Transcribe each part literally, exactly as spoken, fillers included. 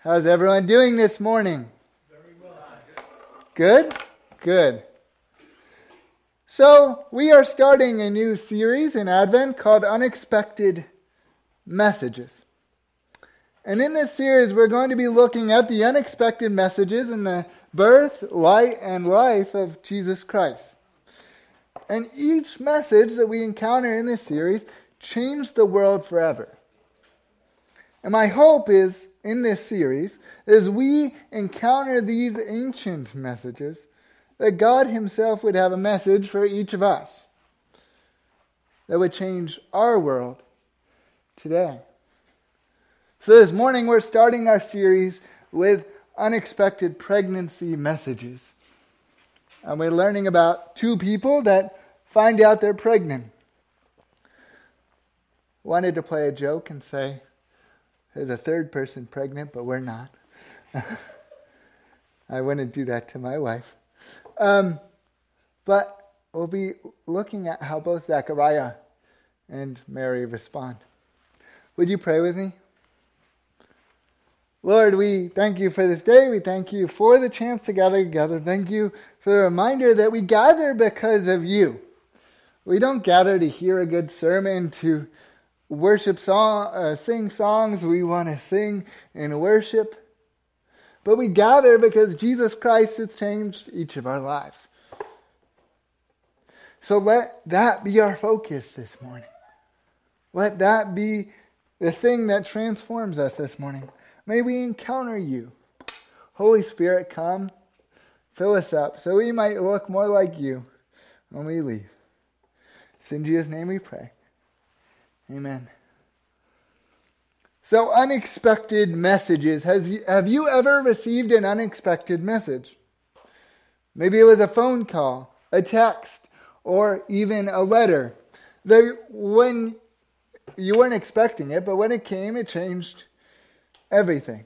How's everyone doing this morning? Very well. Good? Good. So, we are starting a new series in Advent called Unexpected Messages. And in this series, we're going to be looking at the unexpected messages in the birth, light, and life of Jesus Christ. And each message that we encounter in this series changed the world forever. And my hope is, in this series, as we encounter these ancient messages, that God himself would have a message for each of us that would change our world today. So this morning we're starting our series with unexpected pregnancy messages. And we're learning about two people that find out they're pregnant. Wanted to play a joke and say, there's a third person pregnant, but we're not. I wouldn't do that to my wife. Um, but we'll be looking at how both Zechariah and Mary respond. Would you pray with me? Lord, we thank you for this day. We thank you for the chance to gather together. Thank you for the reminder that we gather because of you. We don't gather to hear a good sermon, to worship song, uh, sing songs we want to sing in worship. But we gather because Jesus Christ has changed each of our lives. So let that be our focus this morning. Let that be the thing that transforms us this morning. May we encounter you. Holy Spirit, come, fill us up so we might look more like you when we leave. It's in Jesus' name we pray. Amen. So, unexpected messages. Has you, have you ever received an unexpected message? Maybe it was a phone call, a text, or even a letter. They, when you weren't expecting it, but when it came, it changed everything.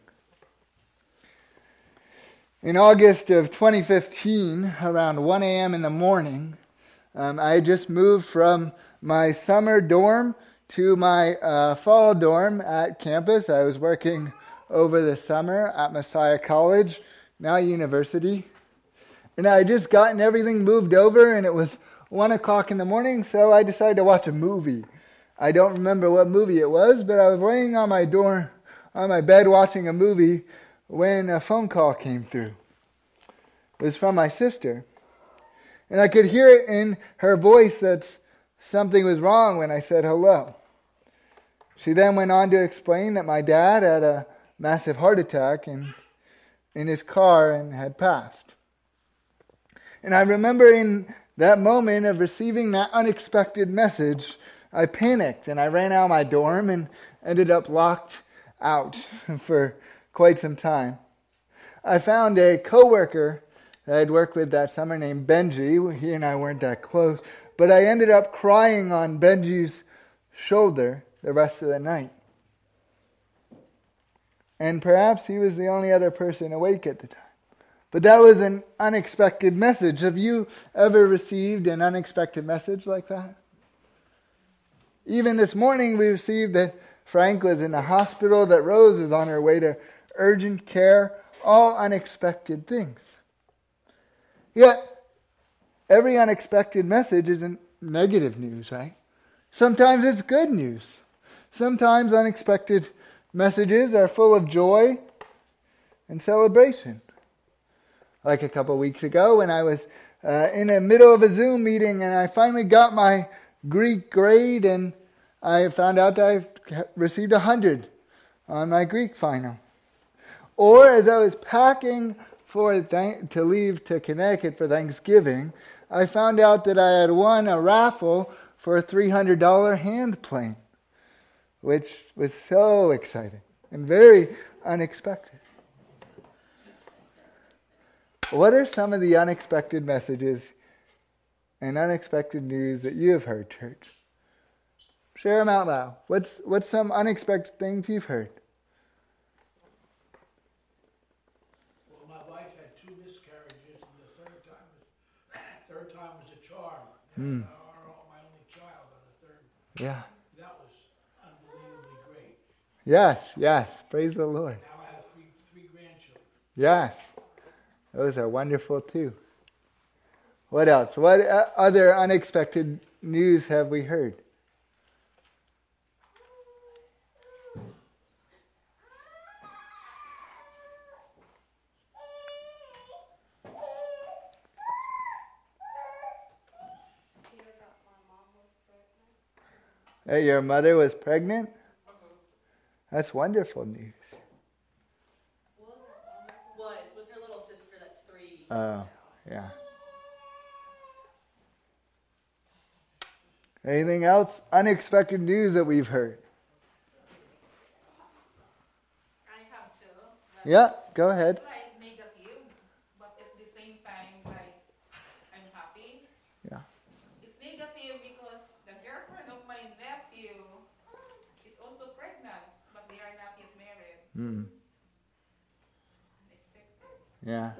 In August of twenty fifteen, around one a.m. in the morning, um, I had just moved from my summer dorm to my uh, fall dorm at campus. I was working over the summer at Messiah College, now university. And I had just gotten everything moved over, and it was one o'clock in the morning, so I decided to watch a movie. I don't remember what movie it was, but I was laying on my dorm, on my bed watching a movie when a phone call came through. It was from my sister. And I could hear it in her voice that something was wrong when I said hello. She then went on to explain that my dad had a massive heart attack in, in his car and had passed. And I remember in that moment of receiving that unexpected message, I panicked and I ran out of my dorm and ended up locked out for quite some time. I found a coworker that I'd worked with that summer named Benji. He and I weren't that close, but I ended up crying on Benji's shoulder the rest of the night. And perhaps he was the only other person awake at the time. But that was an unexpected message. Have you ever received an unexpected message like that? Even this morning we received that Frank was in the hospital, that Rose was on her way to urgent care, all unexpected things. Yet, every unexpected message isn't negative news, right? Sometimes it's good news. Sometimes unexpected messages are full of joy and celebration. Like a couple weeks ago when I was uh, in the middle of a Zoom meeting and I finally got my Greek grade and I found out that I received one hundred on my Greek final. Or as I was packing for th- to leave to Connecticut for Thanksgiving, I found out that I had won a raffle for a three hundred dollars hand plane, which was so exciting and very unexpected. What are some of the unexpected messages and unexpected news that you have heard, church? Share them out loud. What's what's some unexpected things you've heard? Well, my wife had two miscarriages, and the third time was, third time was a charm. Mm. Our, my only child on the third. Yeah. That was unbelievably great. Yes, yes. Praise the Lord. Now I have three, three Yes, those are wonderful too. What else? What uh, other unexpected news have we heard? That your mother was pregnant? That's wonderful news. Was with her little sister that's three. Oh, yeah. Anything else? Unexpected news that we've heard? I have to. Yeah, go ahead. It's like negative, but at the same time, like, I'm happy. Yeah. It's negative because the girlfriend of my nephew is also pregnant, but they are not yet married. Mm. Unexpected. Yeah.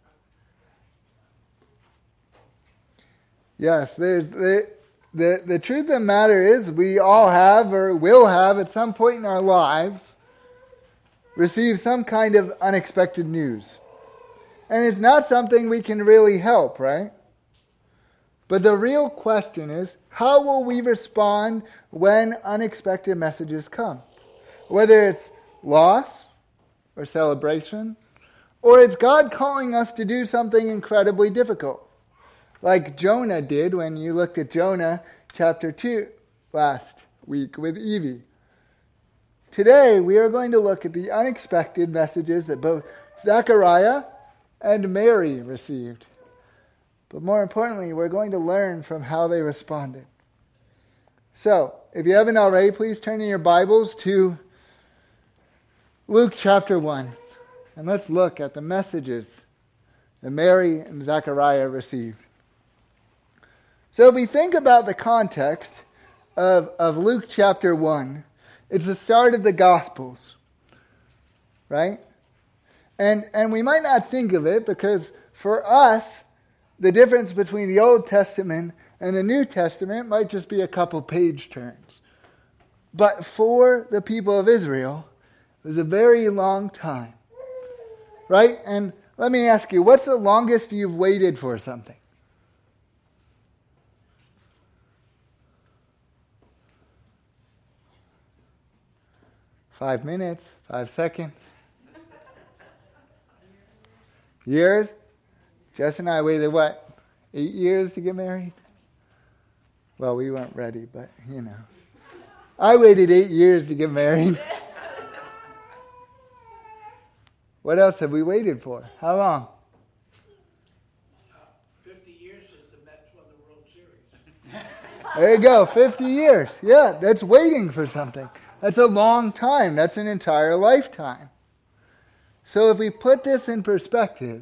Yes, there's the, the the truth of the matter is we all have or will have at some point in our lives received some kind of unexpected news. And it's not something we can really help, right? But the real question is, how will we respond when unexpected messages come? Whether it's loss or celebration, or it's God calling us to do something incredibly difficult. Like Jonah did when you looked at Jonah chapter two last week with Evie. Today we are going to look at the unexpected messages that both Zechariah and Mary received. But more importantly, we're going to learn from how they responded. So, if you haven't already, please turn in your Bibles to Luke chapter one. And let's look at the messages that Mary and Zechariah received. So if we think about the context of, of Luke chapter one, it's the start of the Gospels, right? And, and we might not think of it because for us, the difference between the Old Testament and the New Testament might just be a couple page turns. But for the people of Israel, it was a very long time, right? And let me ask you, what's the longest you've waited for something? Five minutes, five seconds. Years? Jess and I waited, what, eight years to get married? Well, we weren't ready, but, you know. I waited eight years to get married. What else have we waited for? How long? Fifty years since the Mets won the World Series. There you go, fifty years. Yeah, that's waiting for something. That's a long time. That's an entire lifetime. So if we put this in perspective,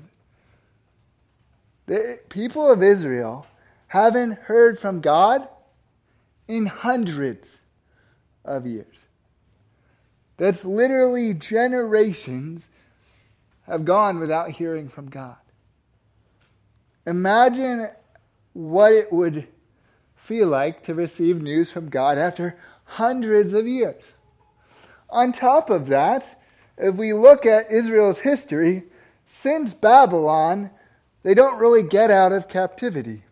the people of Israel haven't heard from God in hundreds of years. That's literally generations have gone without hearing from God. Imagine what it would feel like to receive news from God after hundreds of years. On top of that, if we look at Israel's history, since Babylon, they don't really get out of captivity.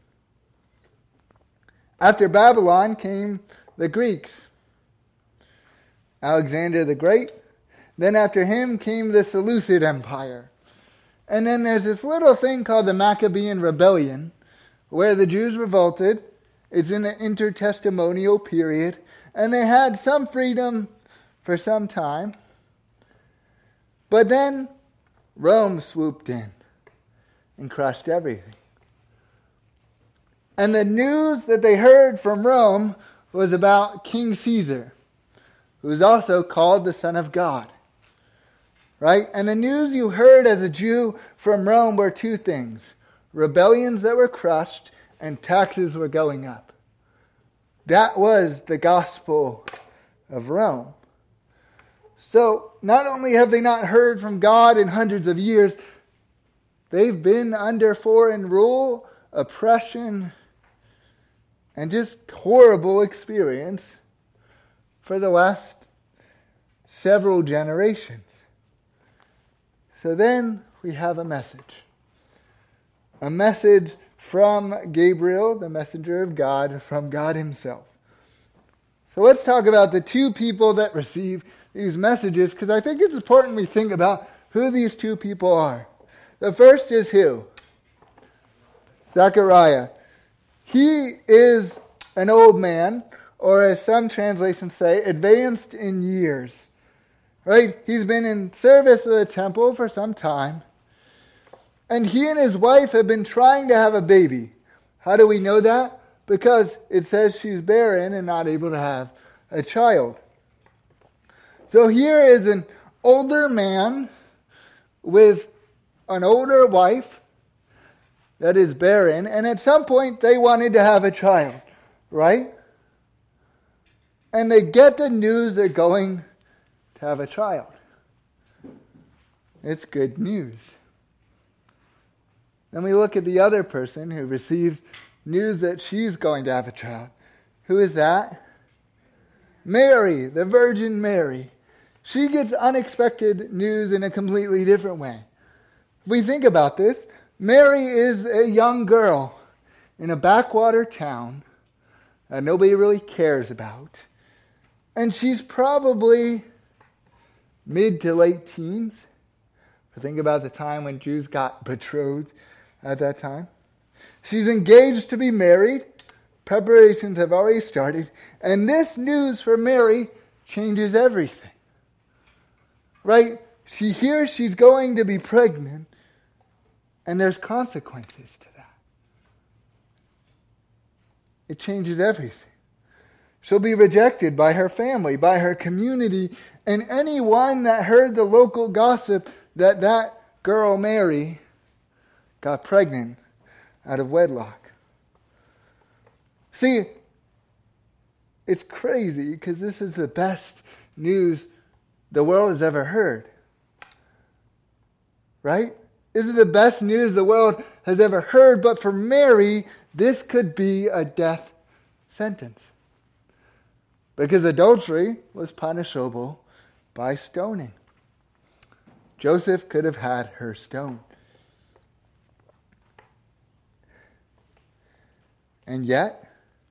After Babylon came the Greeks. Alexander the Great. Then after him came the Seleucid Empire. And then there's this little thing called the Maccabean Rebellion, where the Jews revolted. It's in the intertestamental period. And they had some freedom for some time. But then Rome swooped in and crushed everything. And the news that they heard from Rome was about King Caesar, who was also called the Son of God. Right? And the news you heard as a Jew from Rome were two things: rebellions that were crushed and taxes were going up. That was the gospel of Rome. So, not only have they not heard from God in hundreds of years, they've been under foreign rule, oppression, and just horrible experience for the last several generations. So then, we have a message. A message from Gabriel, the messenger of God, from God himself. So let's talk about the two people that receive these messages, because I think it's important we think about who these two people are. The first is who? Zechariah. He is an old man, or as some translations say, advanced in years. Right? He's been in service of the temple for some time. And he and his wife have been trying to have a baby. How do we know that? Because it says she's barren and not able to have a child. So here is an older man with an older wife that is barren, and at some point they wanted to have a child, right? And they get the news they're going to have a child. It's good news. Then we look at the other person who receives news that she's going to have a child. Who is that? Mary, the Virgin Mary. She gets unexpected news in a completely different way. If we think about this, Mary is a young girl in a backwater town that nobody really cares about. And she's probably mid to late teens. Think about the time when Jews got betrothed at that time. She's engaged to be married. Preparations have already started. And this news for Mary changes everything. Right? She hears she's going to be pregnant, and there's consequences to that. It changes everything. She'll be rejected by her family, by her community, and anyone that heard the local gossip that that girl, Mary, got pregnant out of wedlock. See, it's crazy because this is the best news the world has ever heard. Right? This is the best news the world has ever heard, but for Mary, this could be a death sentence. Because adultery was punishable by stoning. Joseph could have had her stoned. And yet,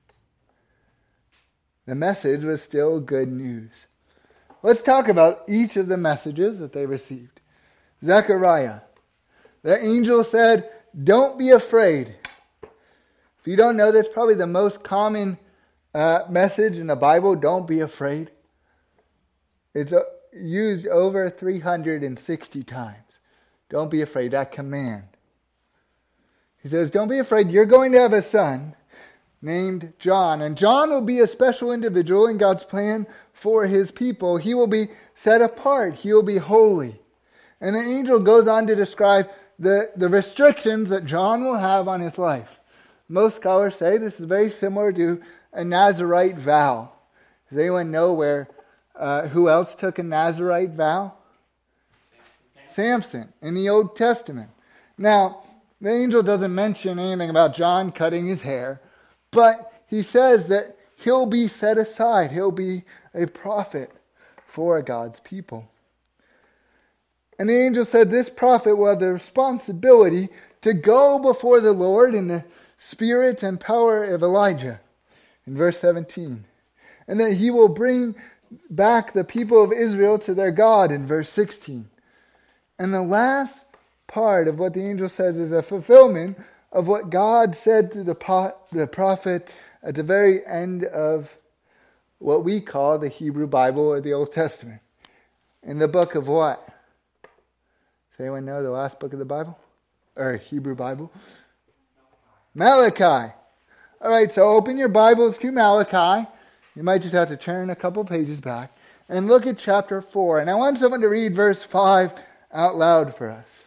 the message was still good news. Let's talk about each of the messages that they received. Zechariah. The angel said, "Don't be afraid." If you don't know, that's probably the most common uh, message in the Bible, don't be afraid. It's uh, used over three hundred sixty times. Don't be afraid, that command. He says, don't be afraid, you're going to have a son named John. And John will be a special individual in God's plan for his people. He will be set apart. He will be holy. And the angel goes on to describe the, the restrictions that John will have on his life. Most scholars say this is very similar to a Nazirite vow. Does anyone know where, uh, who else took a Nazirite vow? Samson. Samson in the Old Testament. Now, the angel doesn't mention anything about John cutting his hair, but he says that he'll be set aside. He'll be a prophet for God's people. And the angel said this prophet will have the responsibility to go before the Lord in the spirit and power of Elijah, in verse seventeen. And that he will bring back the people of Israel to their God, in verse sixteen. And the last part of what the angel says is a fulfillment of what God said to the, po- the prophet at the very end of what we call the Hebrew Bible or the Old Testament. In the book of what? Does anyone know the last book of the Bible? Or Hebrew Bible? Malachi. All right, so open your Bibles to Malachi. You might just have to turn a couple pages back and look at chapter four. And I want someone to read verse five out loud for us.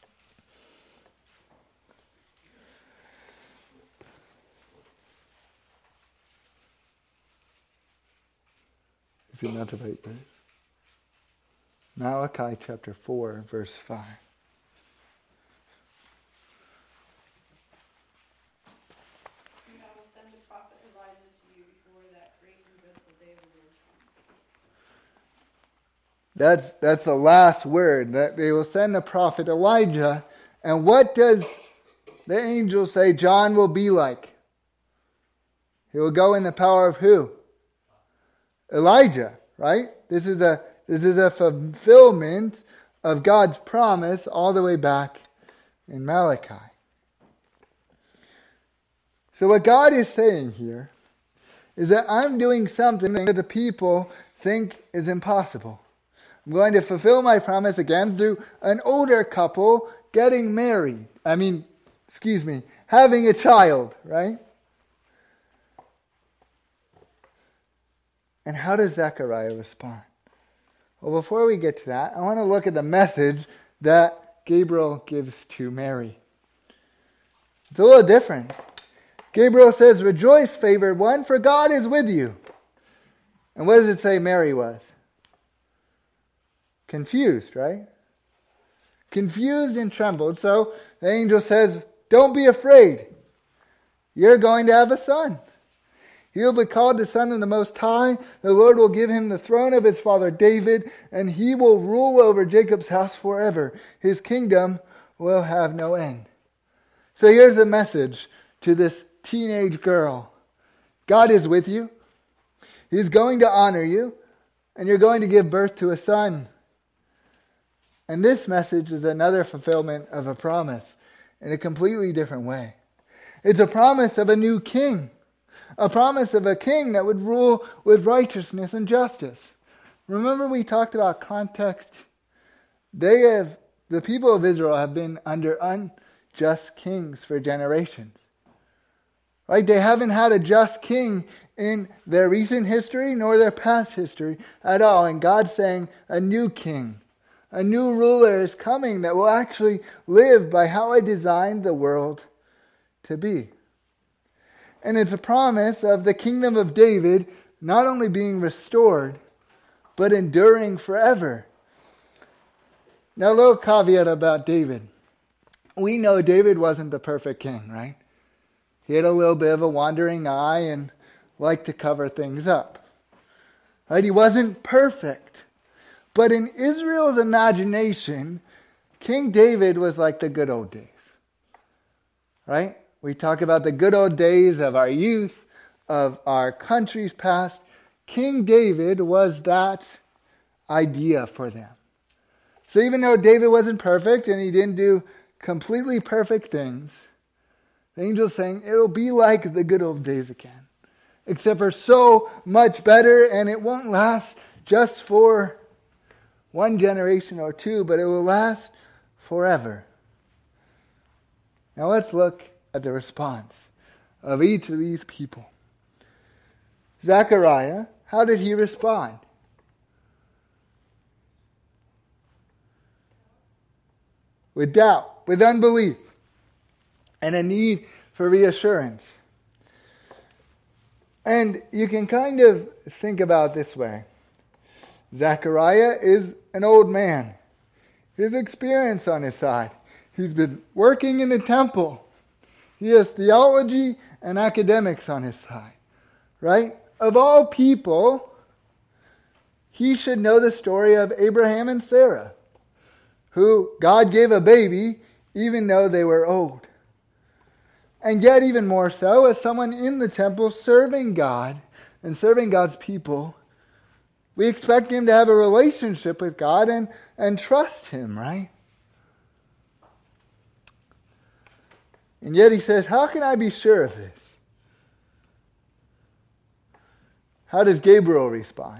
Is it not the right verse? Malachi chapter four, verse five. And I will send the prophet Elijah to you before that great and dreadful day of the Lord comes. That's, that's the last word, that they will send the prophet Elijah. And what does the angel say John will be like? He will go in the power of who? Elijah, right? This is a this is a fulfillment of God's promise all the way back in Malachi. So what God is saying here is that I'm doing something that the people think is impossible. I'm going to fulfill my promise again through an older couple getting married. I mean, excuse me, having a child, right? And how does Zechariah respond? Well, before we get to that, I want to look at the message that Gabriel gives to Mary. It's a little different. Gabriel says, "Rejoice, favored one, for God is with you." And what does it say Mary was? Confused, right? Confused and trembled. So the angel says, "Don't be afraid. You're going to have a son. He will be called the Son of the Most High. The Lord will give him the throne of his father David, and he will rule over Jacob's house forever. His kingdom will have no end." So here's the message to this teenage girl. God is with you. He's going to honor you, and you're going to give birth to a son. And this message is another fulfillment of a promise in a completely different way. It's a promise of a new king. A promise of a king that would rule with righteousness and justice. Remember we talked about context? They have, the people of Israel have been under unjust kings for generations. Right? They haven't had a just king in their recent history nor their past history at all. And God's saying a new king, a new ruler is coming that will actually live by how I designed the world to be. And it's a promise of the kingdom of David not only being restored, but enduring forever. Now, a little caveat about David. We know David wasn't the perfect king, right? He had a little bit of a wandering eye and liked to cover things up. Right? He wasn't perfect. But in Israel's imagination, King David was like the good old days. Right? We talk about the good old days of our youth, of our country's past. King David was that idea for them. So even though David wasn't perfect and he didn't do completely perfect things, the angel's saying it'll be like the good old days again. Except for so much better, and it won't last just for one generation or two, but it will last forever. Now let's look at the response of each of these people. Zechariah, how did he respond? With doubt, with unbelief, and a need for reassurance. And you can kind of think about it this way. Zechariah is an old man. His experience on his side. He's been working in the temple. He has theology and academics on his side, right? Of all people, he should know the story of Abraham and Sarah, who God gave a baby even though they were old. And yet even more so, as someone in the temple serving God and serving God's people, we expect him to have a relationship with God and, and trust him, right? And yet he says, how can I be sure of this? How does Gabriel respond?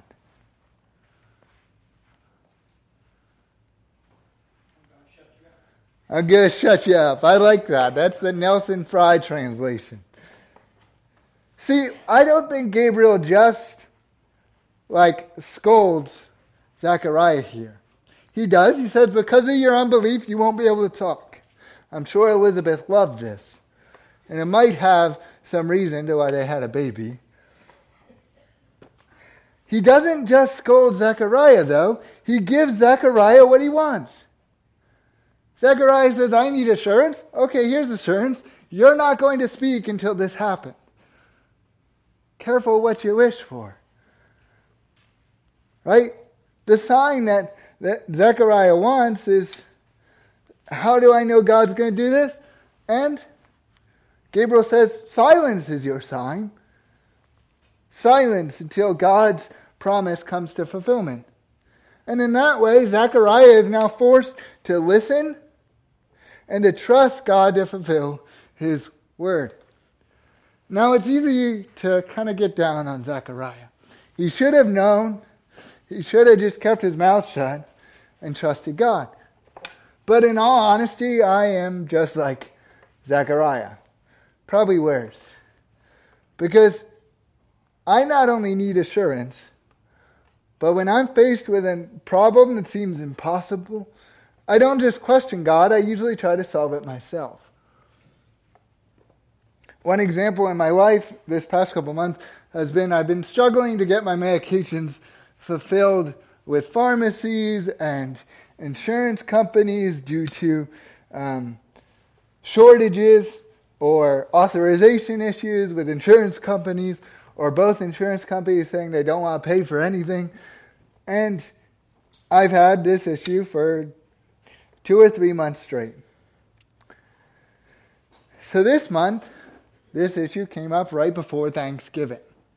I'm going to shut you up. I like that. That's the Nelson Fry translation. See, I don't think Gabriel just like scolds Zechariah here. He does. He says, because of your unbelief, you won't be able to talk. I'm sure Elizabeth loved this. And it might have some reason to why they had a baby. He doesn't just scold Zechariah, though. He gives Zechariah what he wants. Zechariah says, I need assurance. Okay, here's assurance. You're not going to speak until this happens. Careful what you wish for. Right? the sign that, that Zechariah wants is, how do I know God's going to do this? And Gabriel says, silence is your sign. Silence until God's promise comes to fulfillment. And in that way, Zechariah is now forced to listen and to trust God to fulfill his word. Now, it's easy to kind of get down on Zechariah. He should have known. He should have just kept his mouth shut and trusted God. But in all honesty, I am just like Zechariah. Probably worse. Because I not only need assurance, but when I'm faced with a problem that seems impossible, I don't just question God, I usually try to solve it myself. One example in my life this past couple months has been I've been struggling to get my medications fulfilled with pharmacies and insurance companies due to um, shortages or authorization issues with insurance companies, or both insurance companies saying they don't want to pay for anything. And I've had this issue for two or three months straight. So this month, this issue came up right before Thanksgiving.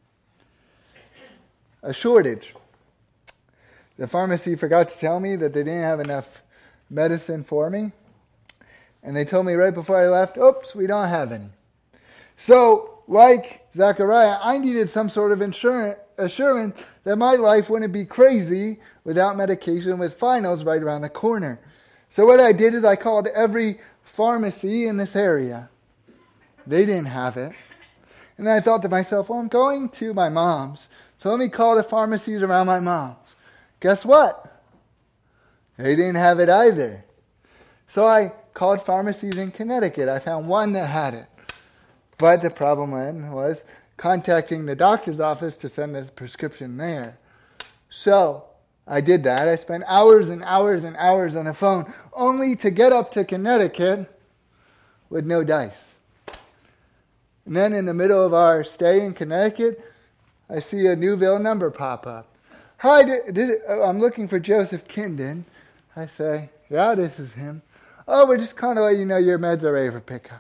A shortage. The pharmacy forgot to tell me that they didn't have enough medicine for me. And they told me right before I left, oops, we don't have any. So, like Zechariah, I needed some sort of insurance, assurance that my life wouldn't be crazy without medication with finals right around the corner. So what I did is I called every pharmacy in this area. They didn't have it. And then I thought to myself, well, I'm going to my mom's, so let me call the pharmacies around my mom's. Guess what? They didn't have it either. So I called pharmacies in Connecticut. I found one that had it. But the problem was contacting the doctor's office to send a prescription there. So I did that. I spent hours and hours and hours on the phone only to get up to Connecticut with no dice. And then in the middle of our stay in Connecticut, I see a Newville number pop up. Hi, did, did, I'm looking for Joseph Kindon. I say, yeah, this is him. Oh, we're just kind of letting you know your meds are ready for pickup.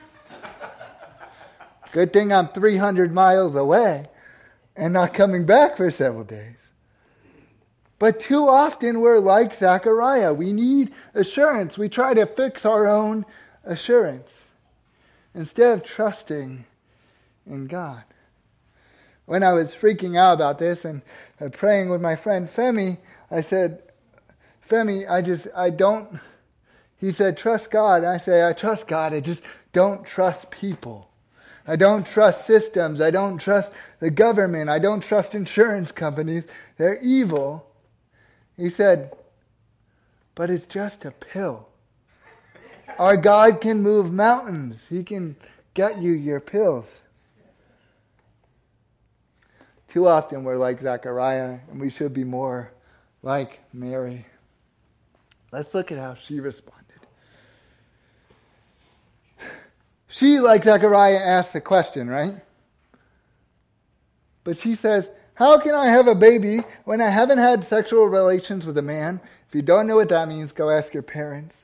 Good thing I'm three hundred miles away and not coming back for several days. But too often we're like Zechariah. We need assurance. We try to fix our own assurance instead of trusting in God. When I was freaking out about this and uh, praying with my friend Femi, I said, Femi, I just, I don't, he said, trust God. And I say, I trust God. I just don't trust people. I don't trust systems. I don't trust the government. I don't trust insurance companies. They're evil. He said, but it's just a pill. Our God can move mountains. He can get you your pills. Too often we're like Zechariah, and we should be more like Mary. Let's look at how she responded. She, like Zechariah, asked the question, right? But she says, how can I have a baby when I haven't had sexual relations with a man? If you don't know what that means, go ask your parents.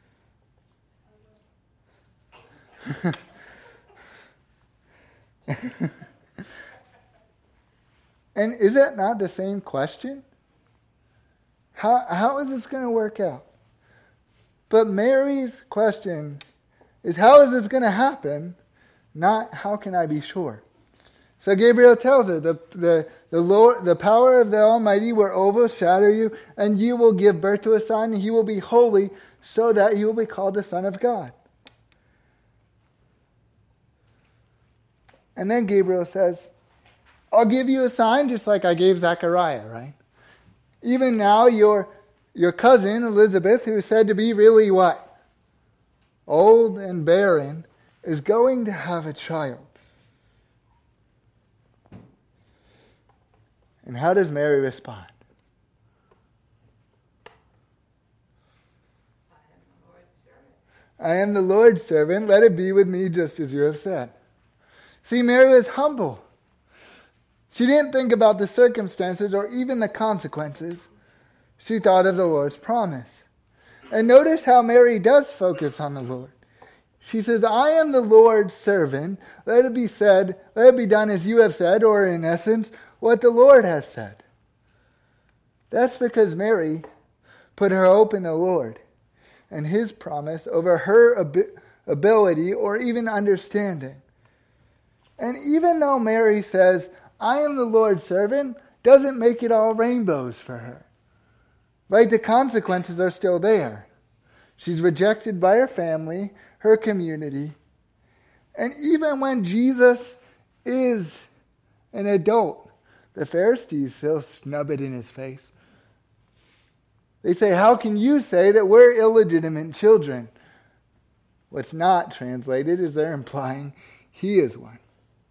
And is that not the same question? How how is this going to work out? But Mary's question is, how is this going to happen? Not, how can I be sure? So Gabriel tells her, the the the Lord, the power of the Almighty will overshadow you, and you will give birth to a son, and he will be holy, so that he will be called the Son of God. And then Gabriel says, I'll give you a sign just like I gave Zechariah, right? Even now, your, your cousin, Elizabeth, who is said to be really what? Old and barren, is going to have a child. And how does Mary respond? I am the Lord's servant. Let it be with me just as you have said. See, Mary was humble. She didn't think about the circumstances or even the consequences. She thought of the Lord's promise. And notice how Mary does focus on the Lord. She says, I am the Lord's servant. Let it be said, let it be done as you have said, or in essence, what the Lord has said. That's because Mary put her hope in the Lord and his promise over her ab- ability or even understanding. And even though Mary says, I am the Lord's servant, doesn't make it all rainbows for her. Right? The consequences are still there. She's rejected by her family, her community. And even when Jesus is an adult, the Pharisees still snub it in his face. They say, how can you say that we're illegitimate children? What's not translated is they're implying he is one.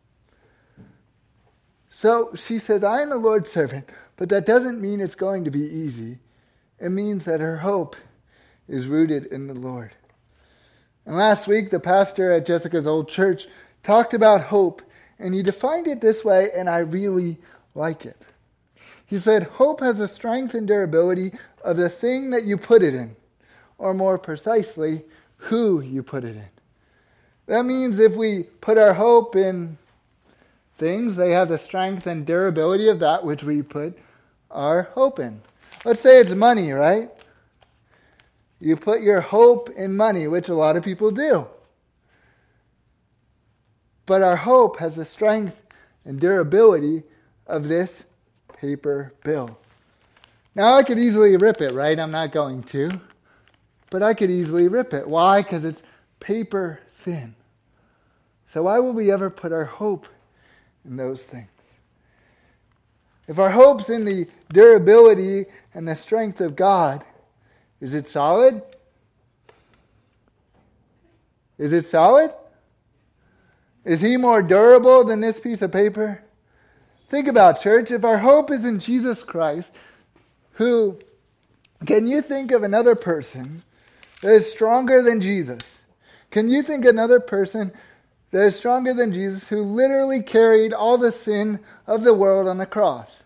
So she says, I am the Lord's servant, but that doesn't mean it's going to be easy. It means that her hope is rooted in the Lord. And last week, the pastor at Jessica's old church talked about hope, and he defined it this way, and I really like it. He said, hope has the strength and durability of the thing that you put it in, or more precisely, who you put it in. That means if we put our hope in things, they have the strength and durability of that which we put our hope in. Let's say it's money, right? You put your hope in money, which a lot of people do. But our hope has the strength and durability of this paper bill. Now, I could easily rip it, right? I'm not going to. But I could easily rip it. Why? Because it's paper thin. So why would we ever put our hope in those things? If our hope's in the durability and the strength of God, is it solid? Is it solid? Is he more durable than this piece of paper? Think about, church, if our hope is in Jesus Christ, who, can you think of another person that is stronger than Jesus? Can you think another person that is stronger than Jesus who literally carried all the sin of the world on the cross?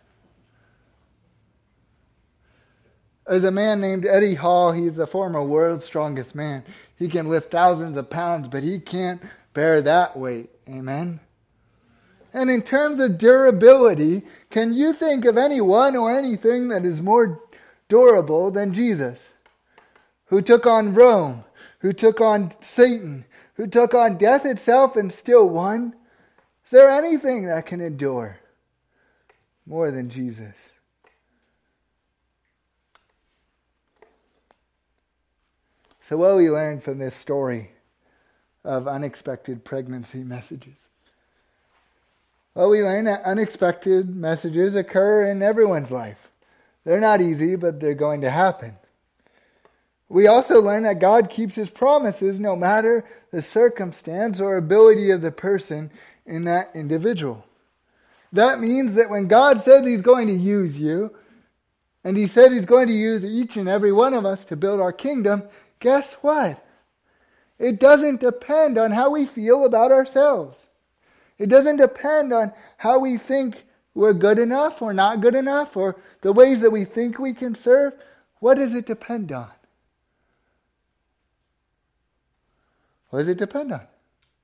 There's a man named Eddie Hall. He's the former world's strongest man. He can lift thousands of pounds, but he can't bear that weight. Amen? And in terms of durability, can you think of anyone or anything that is more durable than Jesus? Who took on Rome, who took on Satan, who took on death itself and still won? Is there anything that can endure more than Jesus? So what do we learn from this story of unexpected pregnancy messages? Well, we learn that unexpected messages occur in everyone's life. They're not easy, but they're going to happen. We also learn that God keeps his promises no matter the circumstance or ability of the person in that individual. That means that when God says he's going to use you, and he said he's going to use each and every one of us to build our kingdom, guess what? It doesn't depend on how we feel about ourselves. It doesn't depend on how we think we're good enough or not good enough, or the ways that we think we can serve. What does it depend on? What does it depend on?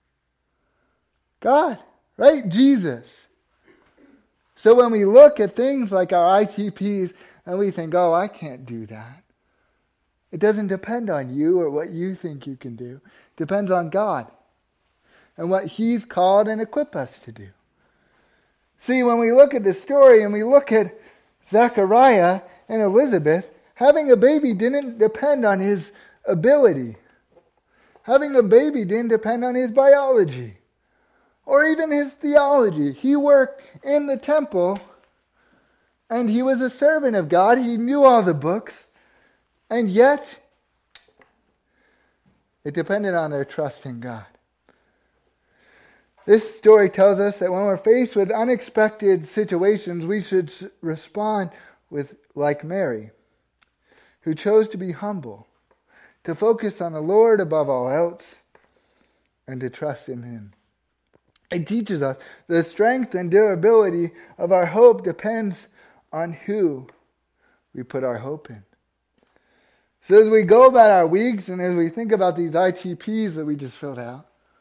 God, right? Jesus. So when we look at things like our I T Ps and we think, oh, I can't do that. It doesn't depend on you or what you think you can do. It depends on God and what he's called and equipped us to do. See, when we look at the story and we look at Zechariah and Elizabeth, having a baby didn't depend on his ability. Having a baby didn't depend on his biology or even his theology. He worked in the temple and he was a servant of God. He knew all the books. And yet, it depended on their trust in God. This story tells us that when we're faced with unexpected situations, we should respond with like Mary, who chose to be humble, to focus on the Lord above all else, and to trust in him. It teaches us the strength and durability of our hope depends on who we put our hope in. So as we go about our weeks and as we think about these I T Ps that we just filled out,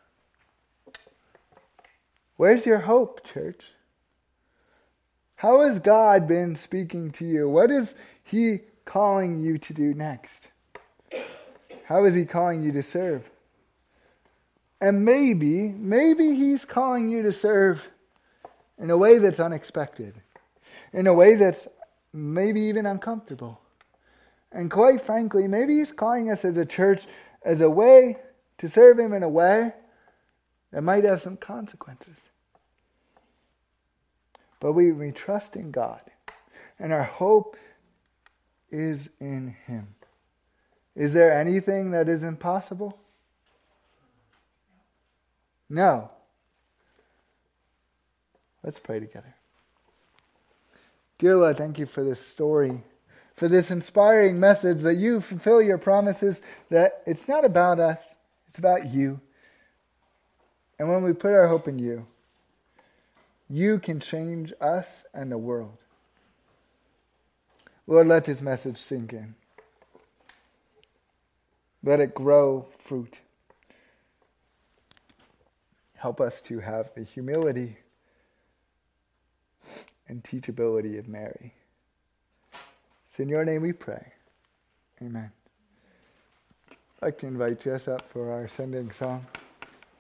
where's your hope, church? How has God been speaking to you? What is He calling you to do next? How is He calling you to serve? And maybe, maybe He's calling you to serve in a way that's unexpected, in a way that's maybe even uncomfortable. And quite frankly, maybe He's calling us as a church as a way to serve Him in a way that might have some consequences. But we, we trust in God, and our hope is in Him. Is there anything that is impossible? No. Let's pray together. Dear Lord, thank you for this story, for this inspiring message that you fulfill your promises, that it's not about us, it's about you. And when we put our hope in you, you can change us and the world. Lord, let this message sink in. Let it grow fruit. Help us to have the humility and teachability of Mary. It's in your name we pray. Amen. I'd like to invite Jess up for our sending song.